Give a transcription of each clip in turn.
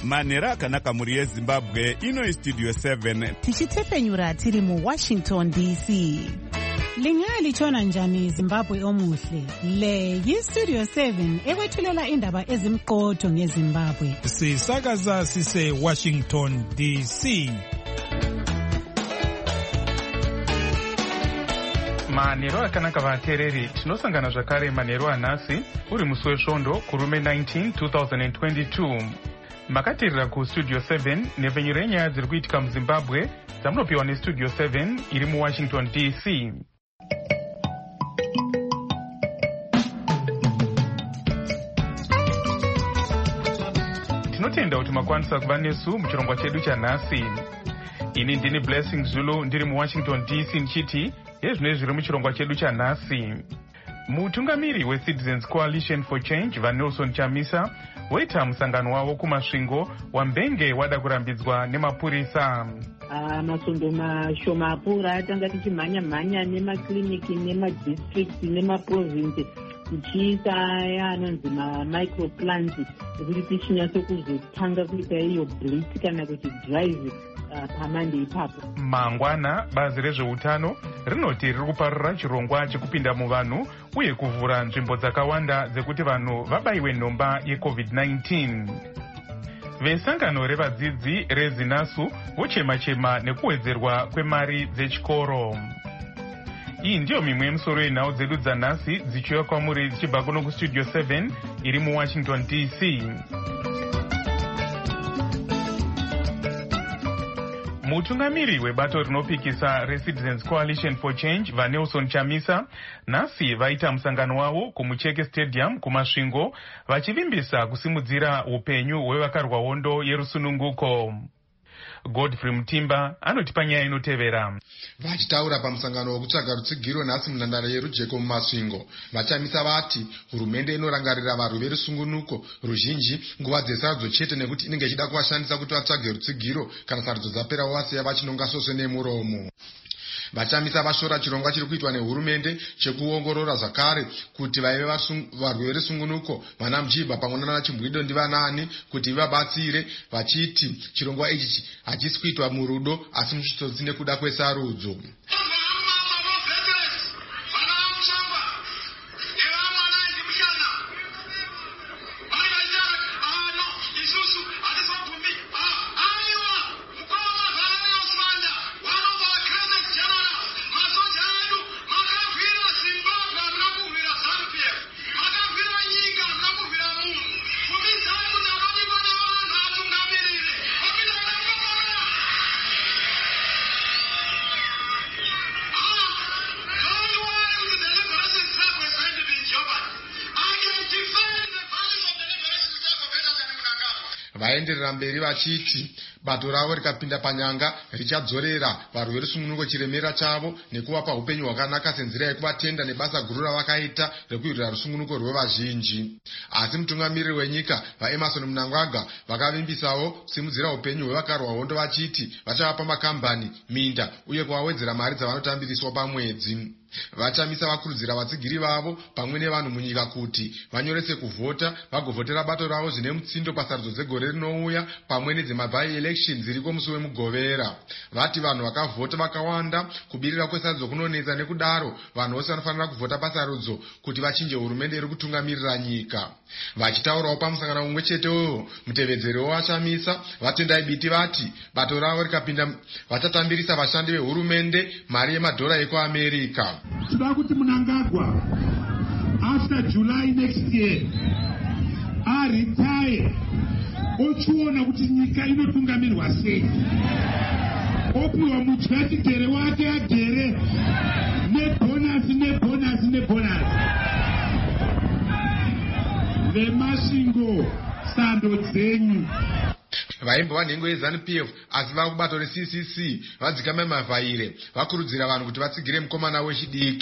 manhero akanaka mhuri yezimbabwe. Ino Studio 7 tichitefenyura tiri muWashington DC. Lingalitshona njani Zimbabwe omuhle? Le yiStudio 7 ekwethulela indaba ezimqotho ngeZimbabwe. Sisakaza sise Washington DC. Manhero akanaka vateereri, tinosangana zvakare manhero anhasi uri musi wesvondo kurume 19 2022. Makateerera kuStudio 7 nhepfenyuro yenyaya dziri kuitika muZimbabwe dzamunopiwa neStudio 7 iri muWashington DC. Tinotenda kuti makwanisa kuva nesu muchirongwa chedu chanhasi. Ini ndini Blessing Zulu ndiri muWashington DC ndichiti yezvinoi zviri muchirongwa chedu chanhasi. Mutungamiri weCitizens Coalition for Change vaNelson Chamisa waita musangano wavo kumasvingo wambenge wada kurambidzwa nemapurisa. Masondo mashoma apfuura atanga tichimhanya-mhanya nemakliniki nemadistrict nemaprovince tichiita anonzi mamicroplans ekuti tichinyatso kuzotanga kuita iyo blitz kana kuti drive pamande ipapo. Mangwana bazi rezveutano rinoti riri kuparura chirongwa chekupinda muvanhu uye kuvhura nzvimbo dzakawanda dzekuti vanhu vabayiwe nhomba yeCovid-19. Vesangano revadzidzi reZinasu vochema-chema nekuwedzerwa kwemari dzechikoro. Iyi ndiyo mimwe yemisoro yenhau dzedu dzanhasi dzichiuya kwamuri dzichibva kuno kuStudio 7 iri muWashington DC. Mutungamiri webato rinopikisa reCitizens Coalition for Change vaNelson Chamisa nhasi vaita musangano wavo kuMucheke Stadium kumasvingo vachivimbisa kusimudzira upenyu hwevakarwa hondo yerusununguko. Godfrey Mutimba anotipa nyaya inotevera. Vachitaura pamusangano wekutsvaga rutsigiro nhasi munhandare yerujeko mumasvingo, Vachamisa vati hurumende inorangarira varwi verusungunuko ruzhinji nguva dzesarudzo chete nekuti inenge ichida kuvashandisa kuti vatsvage rutsigiro kana sarudzo dzapera vasiya vachinonga soswe nemuromo. Vachamisa vashora chirongwa chiri kuitwa nehurumende chekuongorora zvakare kuti vaive varwi verusungunuko vana Mjibha pamwe nana Chimbwido ndivanani kuti vabatsire, vachiti chirongwa ichi hachisi kuitwa murudo asi muchitsotsi nekuda kwesarudzo. Vaenderera mberi vachiti bato ravo rikapinda panyanga richadzorera varwi verusungunuko chiremera chavo nekuvapa upenyu hwakanaka senzira yekuvatenda nebasa guru ravakaita rekuirira rusungunuko rwevazhinji. Asi mutungamiriri wenyika vaEmmerson Mnangagwa vakavimbisawo kusimudzira upenyu hwevakarwa hondo vachiti vachavapa makambani, minda uye kuvawedzera mari dzavanotambiriswa pamwedzi. Vachamisa vakurudzira vatsigiri vavo pamwe nevanhu munyika kuti vanyorese kuvhota vagovhotera bato ravo zvine mutsindo pasarudzo dzegore rinouya pamwe nedzemabai elections dziriko musi wemugovera. Vati vanhu vakavhota vakawanda, kubirira kwesarudzo kunonetsa, nekudaro vanhu vose vanofanira kuvhota pasarudzo kuti vachinje hurumende iri kutungamirira nyika. Vachitaurawo pamusangano mumwe chetewo, mutevedzeri wavachamisa vatendai biti vati bato ravo rikapinda vachatambirisa vashandi vehurumende mari yemadhora ekuAmerica. Toda kuti Mnangagwa after July next year retire ochiona kuti nyika inotungamirwa sei, opiwa mudyatigere wake agere nebonasi vemasvingo sando dzenyu. Vaimbova nhengo yeZANU-PF asi vava kubato reCCC vadzikama mavhaire vakurudzira vanhu kuti vatsigire mukomana wechidiki.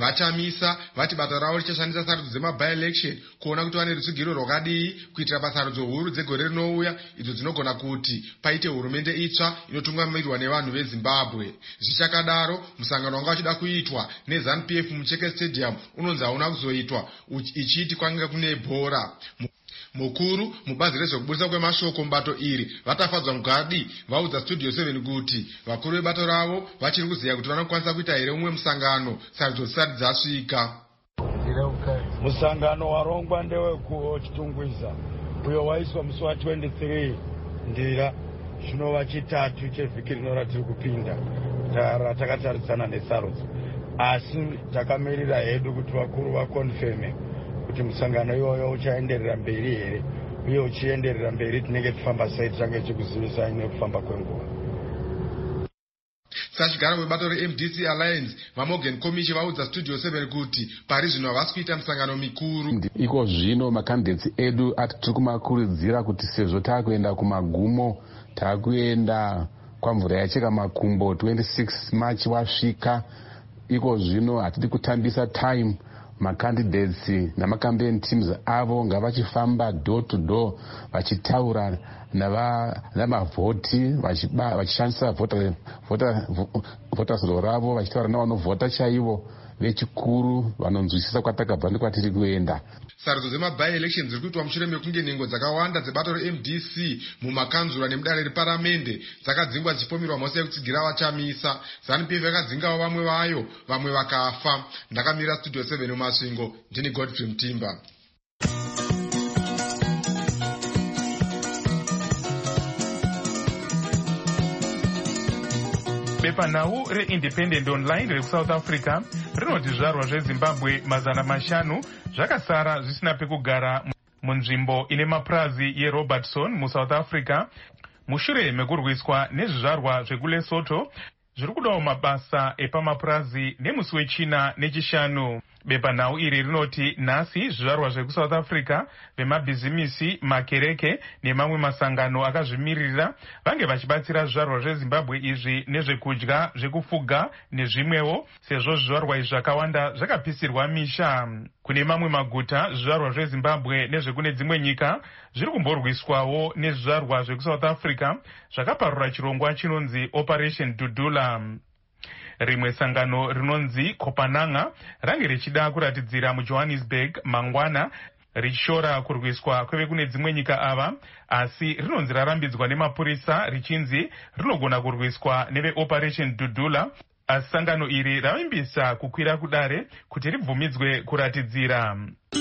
vachamisa vati bata ravo richashandisa sarudzo dzemaby-election kuona kuti vane rutsigiro rwakadii kuitira pasarudzo huru dzegore rinouya idzo dzinogona kuti paite hurumende itsva inotungamirirwa nevanhu vezimbabwe. Zvichakadaro, musangano wanga uchida kuitwa neZANU-PF muCheke Stadium unonzi hauna kuzoitwa ichiti kwanga kune bhora. Mukuru mubazi rezvekubudisa kwemashoko mubato iri vatafadzwa mugadi vaudza Studio 7 kuti vakuru vebato ravo vachiri kuziva kuti vanokwanisa kuita here umwe musangano sarudzo dzisati dzasvika. Musangano warongwa ndewekuchitungwiza uyo waiswa musi wa23 ndira zvinova chitatu chevhiki rinoratiri kupinda ratakatarisana nesarudzo, asi takamirira hedu kuti vakuru vakonfeme kuti musangano iwoyo uchaenderera mberi here, uye uchienderera mberi tinenge tifamba sei tichange chikuzivisai nekufamba kwenguva. Sachigara webato reMDC Alliance vaMorgan Komichi vaudza Studio 7 kuti pari zvino havasi kuita musangano mikuru. Iko zvino makandidates edu ati tiri kumakurudzira kuti sezvo taakuenda kumagumo, taakuenda kwamvura yacheka makumbo, 26 March wasvika, iko zvino hatidi kutambisa time. Makandidates namacampaign teams avo ngavachifamba door to door vachitaura navavhoti vachishandisa voters roll ravo vachitaura navanovhota chaivo vechikuru vanonzwisisa kwatakabva nekwatiri kuenda. Sarudzo dzemaby-election dziri kuitwa mushure mekunge nhengo dzakawanda dzebato reMDC mumakanzura nemudare reparamende dzakadzingwa dzichipomerwa mhosva yekutsigira vachamisa. ZANU-PF yakadzingawo vamwe vayo, vamwe vakafa. Ndakamira Studio 7 mumasvingo, ndini Godfrey Mutimba. Bepanhau reIndependent Online rekusouth Africa rinoti zvizvarwa zveZimbabwe 500 zvakasara zvisina pekugara munzvimbo ine mapurazi yeRobertson muSouth Africa mushure mekurwiswa nezvizvarwa zvekuLesotho zviri kudawo mabasa epamapurazi nemusi wechina nechishanu. Bepanhau iri rinoti nhasi zvizvarwa zvekuSouth Africa vemabhizimisi, makereke nemamwe masangano akazvimirira vange vachibatsira zvizvarwa zveZimbabwe izvi nezvekudya, zvekufuga nezvimwewo, sezvo zvizvarwa izvi zvakawanda zvakapisirwa misha. Kune mamwe maguta zvizvarwa zveZimbabwe nezvekune dzimwe nyika zviri kumborwiswawo nezvizvarwa zvekuSouth Africa zvakaparura chirongwa chinonzi Operation Dudula. Rimwe sangano rinonzi Kopananga range richida kuratidzira muJohannesburg mangwana richishora kurwiswa kwevekune dzimwe nyika ava, asi rinonzi rarambidzwa nemapurisa richinzi rinogona kurwiswa neveOperation Dudula, asi sangano iri ravimbisa kukwira kudare kuti ribvumidzwe kuratidzira.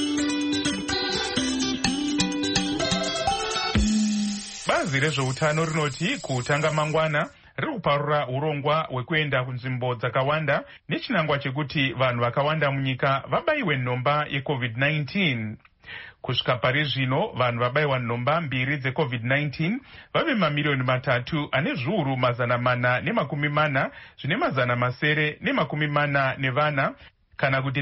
Bazi rezveutano rinoti kutanga mangwana riri kuparura urongwa hwekuenda kunzvimbo dzakawanda nechinangwa chekuti vanhu vakawanda munyika vabayiwe nhomba yeCovid-19. Kusvika pari zvino vanhu vabayiwa nhomba 2 dzeCovid-19 vave mamiliyoni 3 ane zviuru 440 zvine 940 kana kuti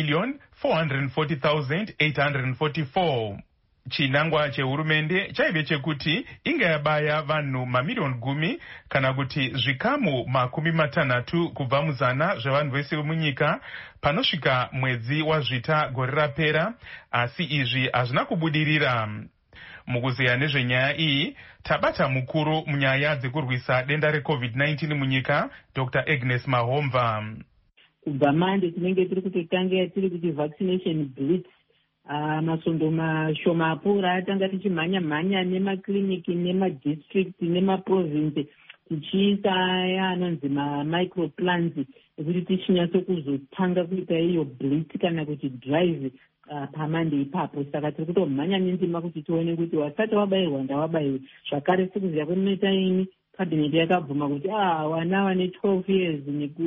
3,440,844. Chinangwa chehurumende chaive chekuti inga yabaya vanhu mamiliyoni 10 kana kuti zvikamu 60 kubva muzana zvevanhu vese vemunyika panosvika mwedzi wazvita gore rapera, asi izvi hazvina kubudirira. Mukuzeya nezvenyaya iyi tabata mukuru munyaya dzekurwisa denda reCovid-19 munyika, Dr. Agnes Mahomva. Kubva mande tinenge tiri kutotangira tiri kuti vaccination blitz, masondo mashoma apfuura atanga tichimhanya-mhanya nemakliniki nemadistrict nemaprovince tichiisa anonzi mamicroplans ekuti tichinyatso kuzotanga kuita iyo blitz kana kuti drive pamande ipapo. Saka tiri kutomhanya nendima kuti tione kuti wasati wabayirwa ndawabayiwe. Zvakare sikuziva kwemetaini kabineti yakabvuma kuti vana vane 12 years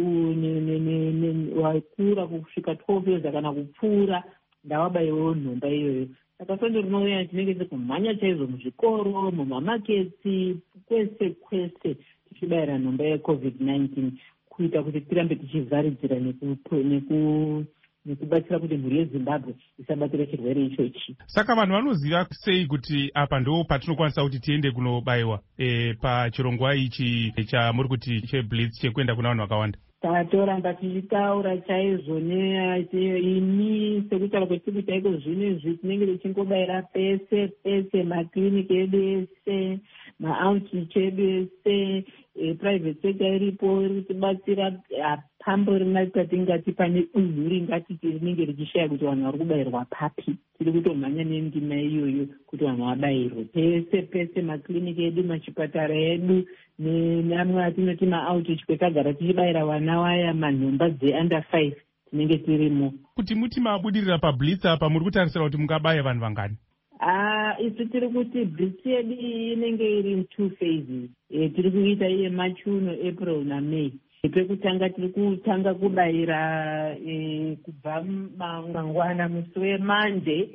wakura kusvika 12 years kana kupfuura ndawabayiwewo nhomba iyoyo. Saka sondo rinouya tinenge tiri kumhanya chaizvo muzvikoro, mumamaketsi, kwese tichibayira nhomba yeCovid-19 kuita kuti tirambe tichivharidzira nekubatsira kuti mhuri yeZimbabwe isabatira chirwere ichochi. Saka vanhu vanoziva sei kuti apa ndo patinokwanisa kuti tiende kunobayiwa pachirongwa ichi chamuri kuti cheblitz chekuenda kuna vanhu vakawanda? tatoramba tichitaura chaizvo ini sekutaura kwetiri kuita iko zvino izvi tinenge tichingobayira pese makiriniki edu ese maoutreach edu ese private sector iripo iri kutibatsira pambo ringaita tingati pane dunhu ringati rinenge richishaya kuti vanhu vari kubayirwa papi tiri kutomhanya nendima iyoyo kuti vanhu vabayirwe pese makiriniki edu machipatara edu neamwe atinoti maoutreach kwetagara tichibayira vana vaya manhomba dzeUnder 5 tinenge tirimo. Kuti muti mabudirira pablitz apa muri kutarisira kuti mungabaya vanhu vangani? Isu tiri kuti blitz yedu inenge iri 2 phases. Tiri kuita iye machuno April naMay. Pekutanga tiri kutanga kubayira kubva mangwana musi weMonday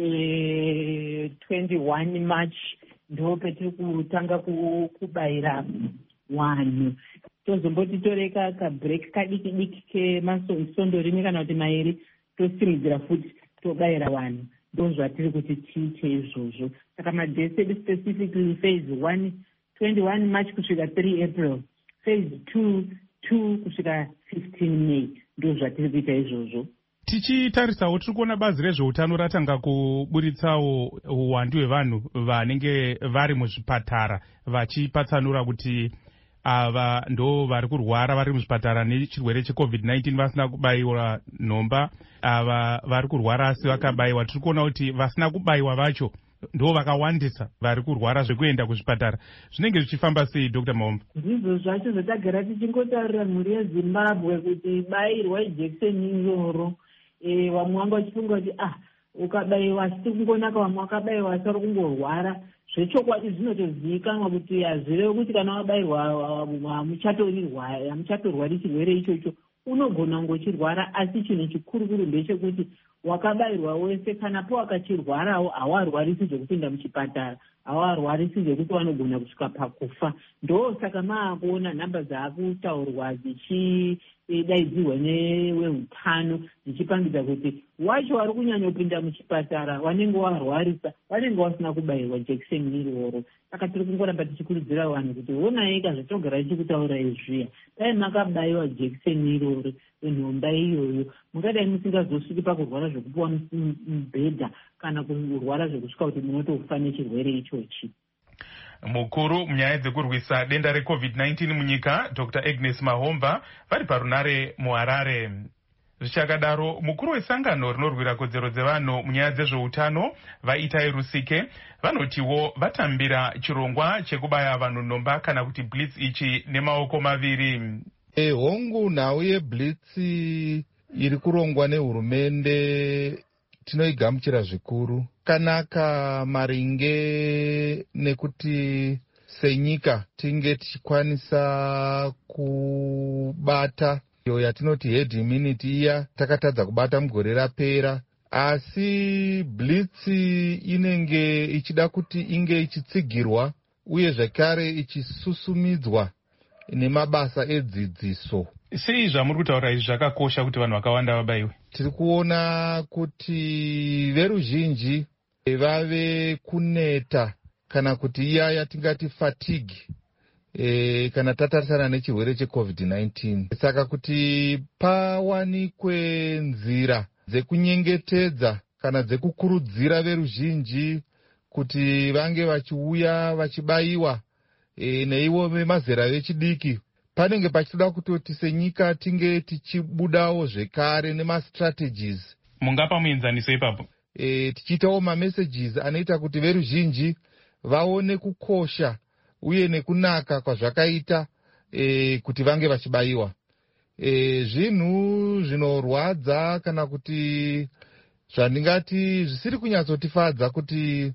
21 March ndo petiri kutanga kubayira vanhu. Tozomboti toreka kabreak kadiki kemasondo rimwe kana kuti mairi tosimudzira futi tobayira vanhu. Ndo zvatiri kuti tiite izvozvo. Saka madhesi edu specifically phase 1 21 March kusvika 3 April, phase 2 kusvika 15 May. Ndo zvatiri kuita izvozvo. Tichitarisawo tiri kuona bazi rezveutano ratanga kuburitsawo uwandu hwevanhu vanenge vari muzvipatara vachipatsanura kuti ava ndo vari kurwara vari muzvipatara nechirwere cheCovid-19 vasina kubayiwa nhomba, ava vari kurwara asi vakabayiwa. Tiri kuona kuti vasina kubayiwa vacho ndo vakawandisa vari kurwara zvekuenda kuzvipatara. Zvinenge zvichifamba sei, Dr. Mahomba? Ndizvo zvacho zvatagara tichingotaurira mhuri yeZimbabwe kuti bayirwa ijekiseni iroro. Vamwe vanga vachifunga kuti ukabayiwa asiti kungonaka, vamwe vakabayiwa asi vari kungorwara. Zvechokwadi zvinotozivikanwa kuti hazvirevo kuti kana wabayirwa hamuchatorwari chirwere ichocho. Unogona kungochirwara asi chinhu chikuru ndechekuti wakabayirwa wese kana po wakachirwarawo hawarwarisi zvekupinda muchipatara, hawarwarisi zvekuti vanogona kusvika pakufa. Ndo saka maakuona nhamba dzaakutaurwa dzichidaidzirwa neveutano dzichipangidza kuti wacho vari kunyanyopinda muchipatara vanenge warwarisa vanenge vasina kubayirwa jekiseni iroro. Saka tiri kungoramba tichikurudzira vanhu kuti onai zvatogara tichikutaura izviya, dai makabayiwa jekiseni iroro nhomba iyoyo mungadai musingazosviki pakurwara zvekupuwa mubhedha kana kurwara zvekusvika kuti munotofa nechirwere ichochi. Mukuru munyaya dzekurwisa denda reCovid-19 munyika, Dr. Agnes Mahomba, vari parunare muHarare. Zvichakadaro, mukuru wesangano rinorwira kodzero dzevanhu munyaya dzezveutano vaItai Rusike vanotiwo vatambira chirongwa chekubaya vanhu nhomba kana kuti blitz ichi nemaoko maviri. Hongu nhau yeblitz iri kurongwa nehurumende tinoigamuchira zvikuru. Kanaka maringe nekuti senyika tinge tichikwanisa kubata iyo yatinoti head immunity iya takatadza kubata mugore rapera, asi blitz inenge ichida kuti inge ichitsigirwa uye zvakare ichisusumidzwa nemabasa edzidziso. Sei zvamuri kutaura izvi zvakakosha kuti vanhu vakawanda vabayiwe? Tiri kuona kuti veruzhinji vave kuneta kana kuti iya yatingati fatigue kana tatarisana nechirwere cheCovid-19. Saka kuti pawanikwe nzira dzekunyengetedza kana dzekukurudzira veruzhinji kuti vange vachiuya vachibayiwa neivo vemazera vechidiki, panenge pachitoda kutoti senyika tinge tichibudawo zvekare nemastrategies. Mungapa muenzaniso ipapo? Tichiitawo mamessages anoita kuti veruzhinji vaone kukosha uye nekunaka kwazvakaita kuti vange vachibayiwa. Zvinhu zvinorwadza kana kuti zvandingati zvisiri kunyatsotifadza kuti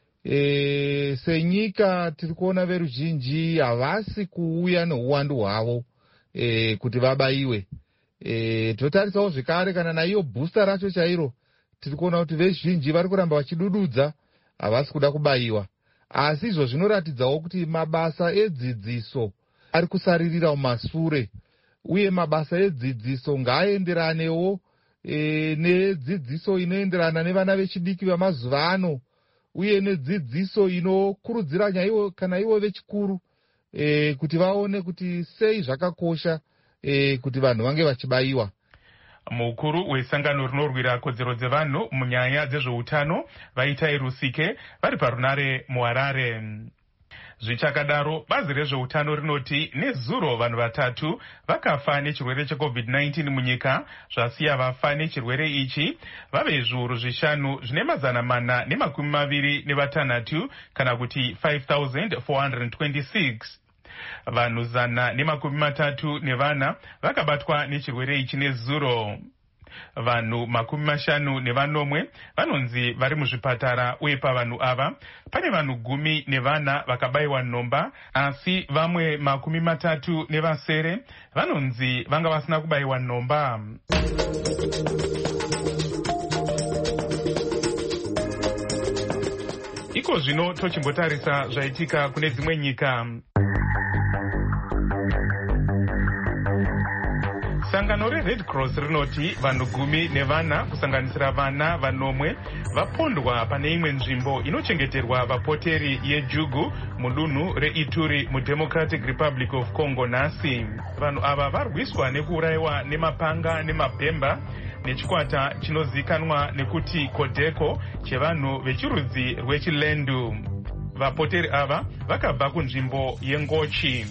senyika tiri kuona veruzhinji havasi kuuya neuwandu hwavo kuti vabayiwe. Totarisawo zvekare kana naiyo booster racho chairo tiri kuona kuti vezhinji vari kuramba vachidududza havasi kuda kubayiwa. Asi izvo zvinoratidzawo kuti mabasa edzidziso ari kusaririra mumashure, uye mabasa edzidziso ngaaenderanewo nedzidziso inoenderana nevana vechidiki vemazuva ano, uye nedzidziso inokurudzira nyaiwo kana ivo vechikuru kuti vaone kuti sei zvakakosha kuti vanhu vange vachibayiwa. Mukuru wesangano rinorwira kodzero dzevanhu munyaya dzezveutano Vaitai Rusike vari parunare muHarare. Zvichakadaro, bazi rezveutano rinoti nezuro vanhu 3 vakafa nechirwere cheCovid-19 munyika, zvasiya vafa nechirwere ichi vave zviuru 5 zvine 426 kana kuti 5,426. Vanhu 134 vakabatwa nechirwere ichi nezuro. Vanhu 50 vanonzi vari muzvipatara, uye pavanhu ava pane vanhu 14 vakabayiwa nhomba, asi vamwe 37 vanonzi vanga vasina kubayiwa nhomba. Iko zvino tochimbotarisa zvaitika kune dzimwe nyika. Sangano reRed Cross rinoti vanhu 14 kusanganisira vana 9 vapondwa pane imwe nzvimbo inochengeterwa vapoteri yeJugu mudunhu reIturi muDemocratic Republic of Congo nhasi. Vanhu ava varwiswa nekuurayiwa nemapanga nemabhemba nechikwata chinozikanwa nekuti Kodeko chevanhu vechirudzi rwechilendu. Vapoteri ava vakabva kunzvimbo yeNgochi.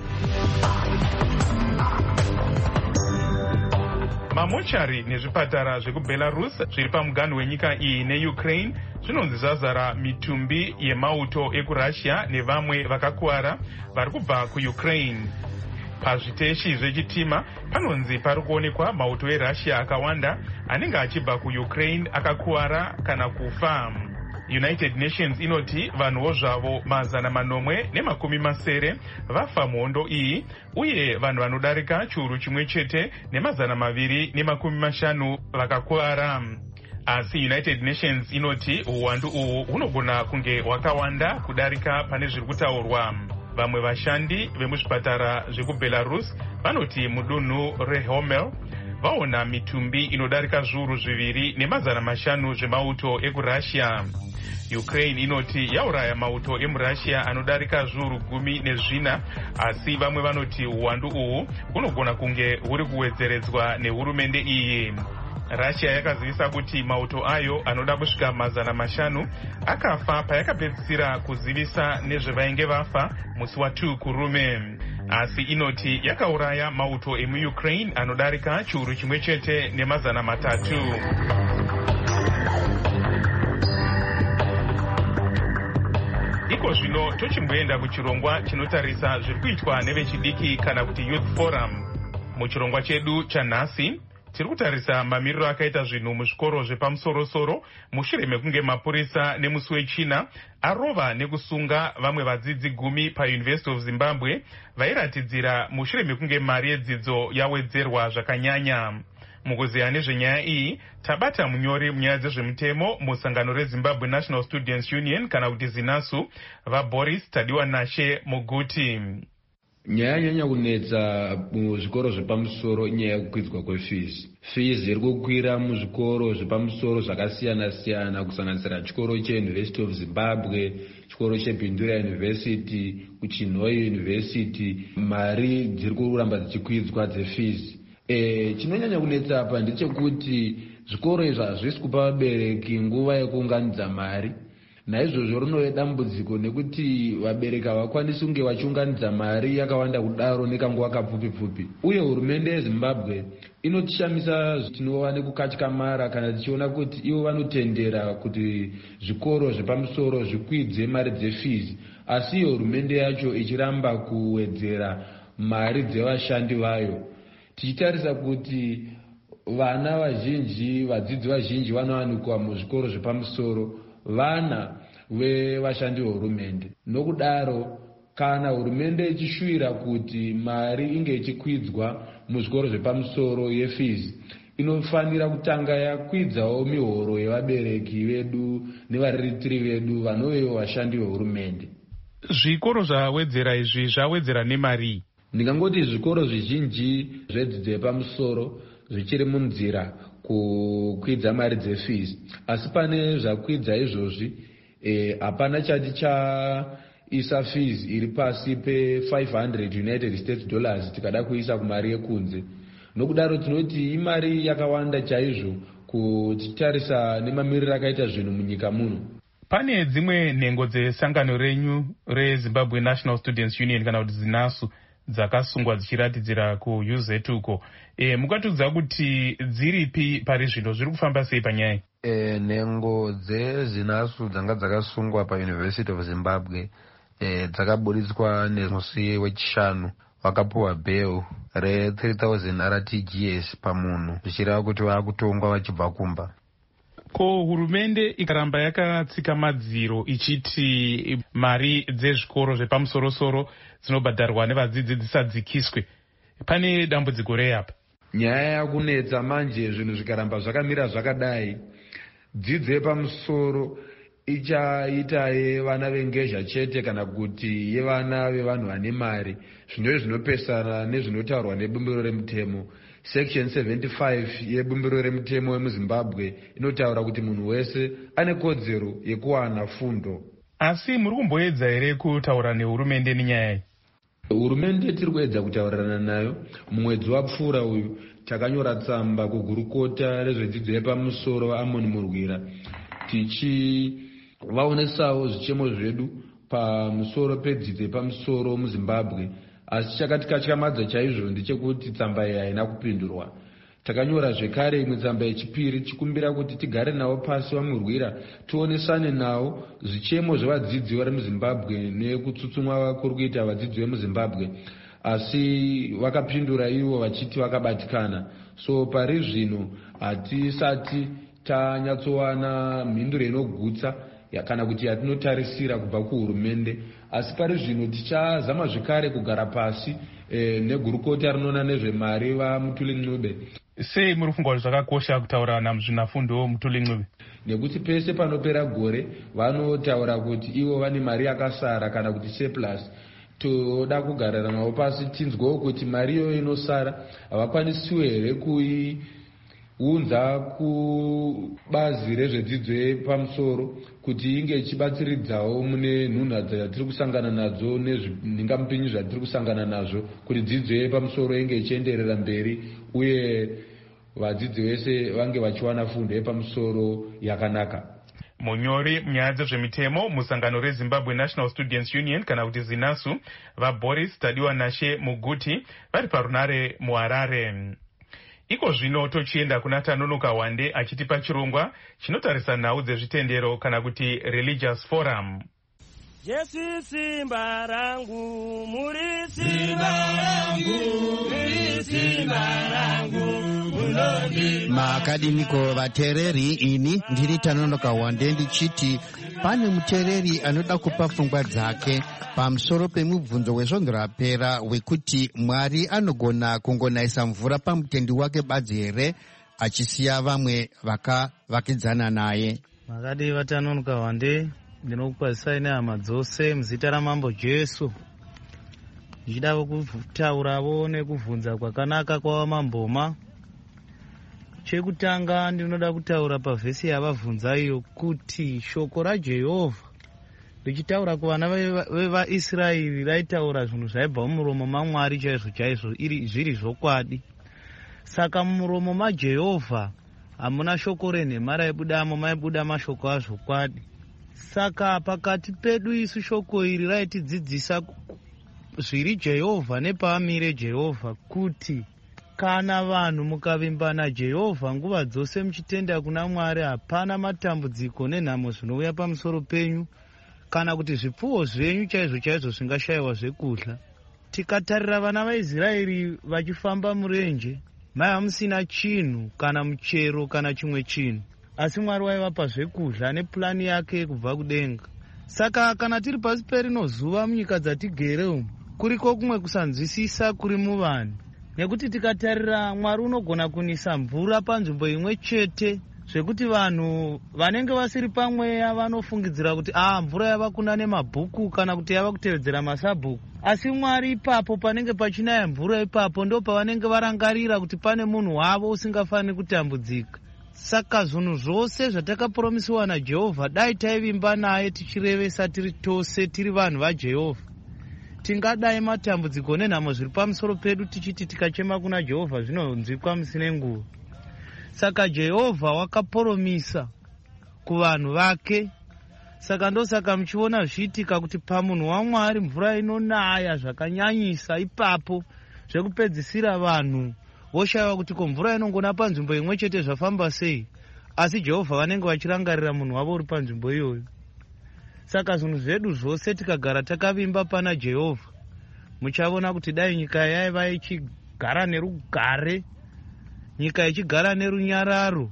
Mamochari nezvipatara zvekuBelarus zviri pamuganhu wenyika iyi neUkraine zvinonzi zvazara mitumbi yemauto ekuRussia nevamwe vakakuwara vari kubva kuUkraine. Pazviteshi zvechitima panonzi pari kuonekwa mauto eRussia akawanda anenge achibva kuUkraine akakuwara kana kufa. United Nations inoti vanhuwo zvavo 170 vafa muhondo iyi, uye vanhu vanodarika chiuru chimwe chete ne250 vakakuwara. Asi United Nations inoti uwandu uhu hunogona kunge hwakawanda kudarika pane zviri kutaurwa. Vamwe vashandi vemuzvipatara zvekuBelarus vanoti mudunhu reHomel vaona mitumbi inodarika zviuru 2,500 zvemauto ekuRussia. Ukraine inoti yauraya mauto emuRussia anodarika zviuru 14, asi vamwe vanoti uwandu uhu hunogona kunge huri kuwedzeredzwa nehurumende iyi. Russia yakazivisa kuti mauto ayo anoda kusvika 500 akafa payakapedzisira kuzivisa nezvevainge vafa musi wa2 kurume. Asi inoti yakauraya mauto emuUkraine anodarika chiuru chimwe chete ne300. Iko zvino tochimboenda kuchirongwa chinotarisa zviri kuitwa nevechidiki kana kuti Youth Forum. Muchirongwa chedu chanhasi tiri kutarisa mamiriro akaita zvinhu muzvikoro zvepamusoro-soro mushure mekunge mapurisa nemusi wechina arova nekusunga vamwe vadzidzi 10 paUniversity of Zimbabwe vairatidzira mushure mekunge mari yedzidzo yawedzerwa zvakanyanya. Mukuziya nezvenyaya iyi tabata munyori munyaya dzezvemutemo musangano reZimbabwe National Students Union kana kuti ZINASU vaBoris Tadiwa Nashe Muguti. Nyaya nyanya kunetsa muzvikoro zvepamusoro inyaya yekukwidzwa kwefees. Fees iri kukwira muzvikoro zvepamusoro zvakasiyana-siyana kusanganisira chikoro cheUniversity of Zimbabwe, chikoro chePindura University, kuChinhoyi University, mari dziri kuramba dzichikwidzwa dzefees. Chinonyanya kunetsa apa ndechekuti zvikoro izvi hazvisi kupa vabereki nguva yekuunganidza mari. Naizvozvo rinove dambudziko nekuti vabereki havakwanisi kunge vachiunganidza mari yakawanda kudaro nekanguva kapfupi-pfupi. Uye hurumende yeZimbabwe inotishamisa tinova nekukatyamarara kana tichiona kuti ivo vanotendera kuti zvikoro zvepamusoro zvikwidze mari dzefees, asi iyo hurumende yacho ichiramba kuwedzera mari dzevashandi vayo. Tichitarisa kuti vana vazhinji, vadzidzi vazhinji vanowanikwa muzvikoro zvepamusoro vana vevashandi vehurumende. Nokudaro kana hurumende ichishuvira kuti mari inge ichikwidzwa muzvikoro zvepamusoro yefees, inofanira kutanga yakwidzawo mihoro yevabereki vedu nevariritiri vedu vanovewo vashandi vehurumende. Zvikoro zvawedzera izvi zvawedzera nemari. Ndingangoti zvikoro zvizhinji zvedzidzo yepamusoro zvichiri munzira kukwidza mari dzefees, asi pane zvakwidza izvozvi hapana chati isa fees iri pasi pe$500 United States dollars tikada kuisa kumari yekunze. Nokudaro tinoti imari yakawanda chaizvo kuchitarisa nemamiriro akaita zvinhu munyika muno. Pane dzimwe nhengo dzesangano renyu reZimbabwe National Students Union kana kuti ZINASU dzakasungwa dzichiratidzira kuUZ uko. Mukatudza kuti dziripi pari zvino, zviri kufamba sei panyaya? Nhengo dzeZINASU dzanga dzakasungwa paUniversity of Zimbabwe dzakaburitswa nemusi wechishanu vakapuwa bail re$3,000 RTGS pamunhu zvichireva kuti vakutongwa vachibva kumba. Ko hurumende ikaramba yakatsika madziro ichiti mari dzezvikoro zvepamusoro-soro dzinobhadharwa nevadzidzi dzisadzikiswe, pane dambudziko rei apa? Nyaya yakunetsa manje zvinhu zvikaramba zvakamira zvakadai, dzidzo yepamusoro ichaita yevana vengezha chete kana kuti yevana vevanhu vane mari, zvinove zvinopesana nezvinotaurwa nebumbiro remutemo. Section 75 yebumbiro remutemo wemuZimbabwe inotaura kuti munhu wese ane kodzero yekuwana fundo. Asi muri kumboedza here kutaura nehurumende nenyaya iyi? Hurumende tiri kuedza kutaurirana nayo. Mumwedzi wapfuura uyu takanyora tsamba kugurukota rezvedzidzo yepamusoro Amon Murwira tichivaonesawo zvichemo zvedu pamusoro pedzidzo yepamusoro muZimbabwe. Asi chakatikatyamadza chaizvo ndechekuti tsamba iyi haina kupindurwa. Takanyora zvekare imwe tsamba yechipiri chikumbira kuti tigare navo pasi vaMurwira tionesane navo zvichemo zvevadzidzi vari muZimbabwe nekutsutsumwa kuri kuita vadzidzi vemuZimbabwe. Asi vakapindura ivo vachiti vakabatikana. So pari zvino hatisati tanyatsowana mhinduro inogutsa kana kuti yatinotarisira kubva kuhurumende. Asi pari zvino tichazama zvekare kugara pasi negurukota rinoona nezvemari vaMutuli Ncube. Sei muri kufunga kuti zvakakosha kutaura namuzvinafundo Mutuli Ncube? Nekuti pese panopera gore vanotaura kuti ivo vane mari yakasara kana kuti surplus. Toda kugarira navo pasi tinzwewo kuti mari iyoyo inosara havakwanisiwe here kuiunza kubazi rezvedzidzo yepamusoro kuti inge ichibatsiridzawo mune nhunha dzatiri kusangana nadzo nezvinhingamupinyi zvatiri kusangana nazvo kuti dzidzo yepamusoro inge ichienderera mberi uye vadzidzi vese vange vachiwana fundo yepamusoro yakanaka. Munyori munyaya dzezvemitemo musangano reZimbabwe National Students Union kana kuti ZINASU vaBoris Tadiwa Nashe Muguti vari parunare muHarare. Iko zvino tochienda kuna Tanonoka Wande achitipa chirongwa chinotarisa nhau dzezvitendero kana kuti Religious Forum. Jesu simba rangu, muri simba rangu, muri simba rangu. Maakadimiko vatereri, ini ndiri Tanonoka Wande ndichiti pane mutereri anoda kupa pfungwa dzake pamusoro pemubvunzo wesvondo rapera wekuti Mwari anogona kungonaisa mvura pamutendi wake badzi here achisiya vamwe vakavakidzana naye. Makadiva Tanonoka Wande, ndinokukwazisai nehama dzose muzita raMambo Jesu. Ndichida kutaurawo nekuvhunza kwakanaka kwavamamboma. Chekutanga ndinoda kutaura pavhesi yavabvunza iyo kuti shoko raJehovha richitaura kuvana vevaIsraeri raitaura zvinhu zvaibva mumuromo maMwari chaizvo chaizvo zviri zvokwadi. Saka mumuromo maJehovha hamuna shoko renhema raibudamo, maibuda mashoko azvokwadi. Saka pakati pedu isu shoko iri raitidzidzisa zviri Jehovha nepaamire Jehovha, kuti kana vanhu mukavimbana Jehovha nguva dzose muchitenda kuna Mwari, hapana matambudziko nenhamo zvinouya pamusoro penyu, kana kuti zvipfuwo zvenyu chaizvo chaizvo zvingashayiwa zvekudya. Tikatarira vana vaIsraeri vachifamba murenje, maiva musina chinhu kana muchero kana chimwe chinhu, asi Mwari waivapa zvekudya nepurani yake kubva kudenga. Saka kana tiri pasi perino zuva munyika dzatigere umu, kuriko kumwe kusanzwisisa kuri muvanhu. Nekuti tikatarira Mwari unogona kunisa mvura panzvimbo imwe chete, zvekuti vanhu vanenge vasiri pamweya vanofungidzira kuti mvura yava kuna nemabhuku kana kuti yava kutevedzera masabhuku. Asi Mwari ipapo panenge pachinaya mvura ipapo ndo pavanenge varangarira kuti pane munhu wavo usingafaniri kutambudzika. Saka zvinhu zvose zvatakapromisiwa naJehovha dai taivimba naye tichirevesa tiri tose tiri vanhu vaJehovha, tingadai matambudziko nenhamo zviri pamusoro pedu tichiti tikachema kuna Jehovha zvinonzwikwa musine nguva. Saka Jehovha wakapromisa kuvanhu vake. Saka ndosaka muchiona zviitika kuti pamunhu waMwari mvura inonaya zvakanyanyisa, ipapo zvekupedzisira vanhu voshayiwa kuti ko mvura inongona panzvimbo imwe chete zvafamba sei, asi Jehovha vanenge vachirangarira munhu wavo uri panzvimbo iyoyo. Saka zvinhu zvedu zvose tikagara takavimba pana Jehovha, muchaona kuti dai nyika yaiva ichigara nerugare, nyika ichigara nerunyararo,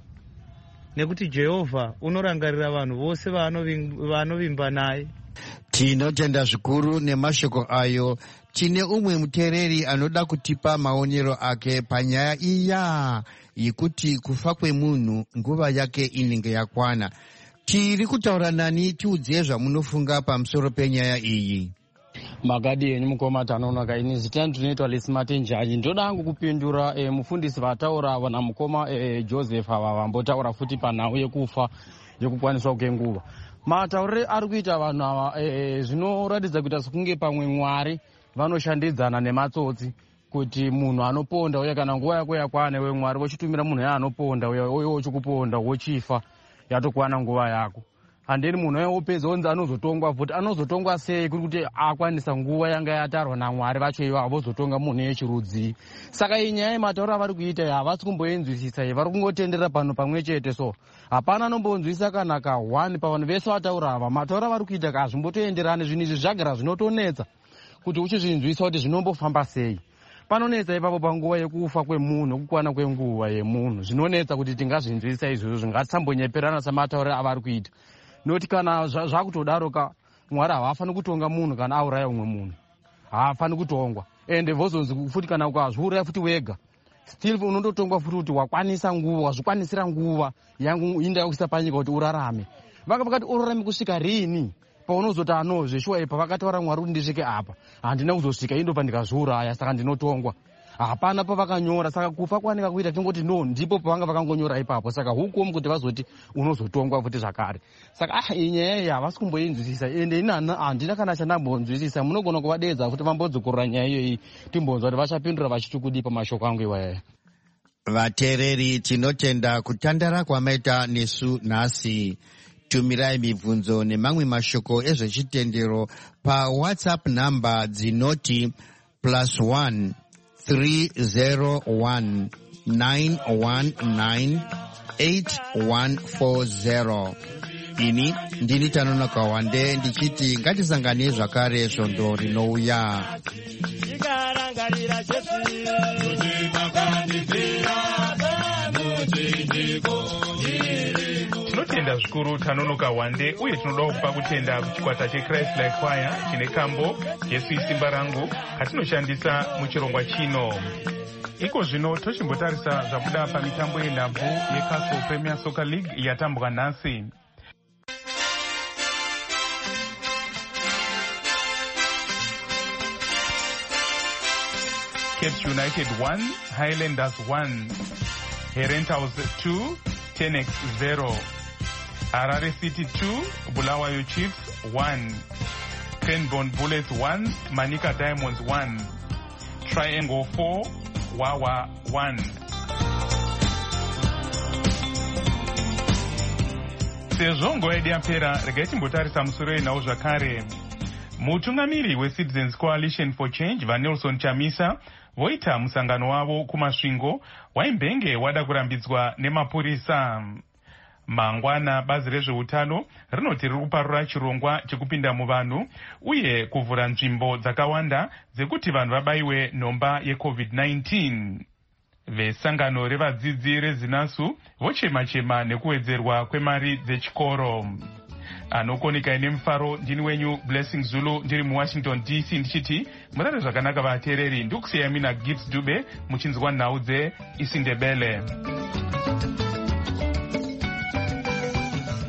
nekuti Jehovha unorangarira vanhu vose vanovimba naye. Tinotenda zvikuru nemashoko ayo. Tine umwe muteereri anoda kutipa maonero ake panyaya iya yekuti kufa kwemunhu nguva yake inenge yakwana. Tiri kutaura nani? Tiudziye zvamunofunga pamusoro penyaya iyi. Magadi yenyu mukoma tanoona ini zita ndinoitwa Lesimate Njanyi. Ndoda hangu kupindura mufundisi vataura vana mukoma Joseph ava vambotaura futi panhau yekufa yekukwaniswa kwenguva. Mataurire ari kuita vanhu ava zvinoratidza kuita sekunge pamwe Mwari vanoshandidzana nematsotsi, kuti munhu anoponda uye kana nguva yako yakwana iwe Mwari vochitumira munhu anoponda uye wochikuponda wochifa yatokwana nguva yako. Handeni munhu wopedza onzi anozotongwa futi. Anozotongwa sei kuri kuti akwanisa nguva yanga yatarwa naMwari vacho ivavo vozotonga munhu yechirudzi? Saka iyi nyaya yematauro avari kuita havasi kumboinzwisisa, vari kungotenderera pano pamwe chete. So hapana anombonzwisisa kana ka1 pavanhu vese vataura ava. Matauro avari kuita hazvimbotoenderani. Zvinhu izvi zvagara zvinotonetsa kuti uchizvinzwisa kuti zvinombofamba sei. Panonetsa ipapo panguva yekufa kwemunhu, kukwana kwenguva yemunhu. Zvinonetsa kuti tingazvinzwisisa izvozvo, ngatisambonyeperana samatauro avari kuita. Noti kana zvakutodaroka Mwari haafani kutonga munhu kana auraya umwe munhu, haafani kutongwa. Ende vozonzi futi kana ukazviuraya futi wega, still unondotongwa futi kuti wakwanisa nguva, wazvikwanisira nguva yangu inda yakuisa panyika kuti urarame. Vakati urarame kusvika rini? Paunozoti anozve shuwa ipa vakataura Mwari kuti ndisvike apa handina kuzosvika, indo pandikazviuraya saka ndinotongwa. Hapana pavakanyora. Saka kufa kwanika kuita tingoti no, ndipo pavanga vakangonyora ipapo. Saka hukomu kuti vazoti unozotongwa futi zvakare. Saka inyaya havasi kumboinzwisisa, ende inana handina kana chandambonzwisisa. Munogona kuvadedza futi vambodzikurira nyaya iyoyi timbonzwa kuti vachapindura vachiti kudi pamashoko angu iwaya. Vateereri, tinotenda kutandara kwamaita nesu nhasi. Tumirai mibvunzo nemamwe mashoko ezvechitendero paWhatsApp namba dzinoti +1 301 919 8140. Ini ndini Tanonoka Wande ndichiti ngatisangane zvakare svondo rinouya. Tinotenda zvikuru Tanonoka Wande, uye tinoda kupa kutenda kuchikwata cheChrist Life Choir chine kambo Jesu isimba rangu katinoshandisa muchirongwa chino. Iko zvino tochimbotarisa zvabuda pamitambo yenhabvu yeCastle Premier Soccer League yatambwa nhasi. Cape United 1, Highlanders 1, Herentals 2, Tenex 0, Harare City 2, Bulawayo Chiefs 1, Cranbourne Bullets 1, Manica Diamonds 1, Triangle 4, Wawa 1. Sezvo nguva yedu yapera, regai timbotarisa musoro yenhau zvakare. Mutungamiri weCitizens Coalition for Change vaNelson Chamisa voita musangano wavo kumasvingo waimbenge wada kurambidzwa nemapurisa. Mangwana bazi rezveutano rinoti riri kuparura chirongwa chekupinda muvanhu uye kuvhura nzvimbo dzakawanda dzekuti vanhu vabayiwe nhomba yeCovid-19. Vesangano revadzidzi reZinasu vochema-chema nekuwedzerwa kwemari dzechikoro. Anokonika ine mufaro ndini wenyu Blessing Zulu ndiri muWashington DC ndichiti murare zvakanaka vateereri. Ndikusiyamina Gibbs Dube muchinzwa nhau dzeIsindebele.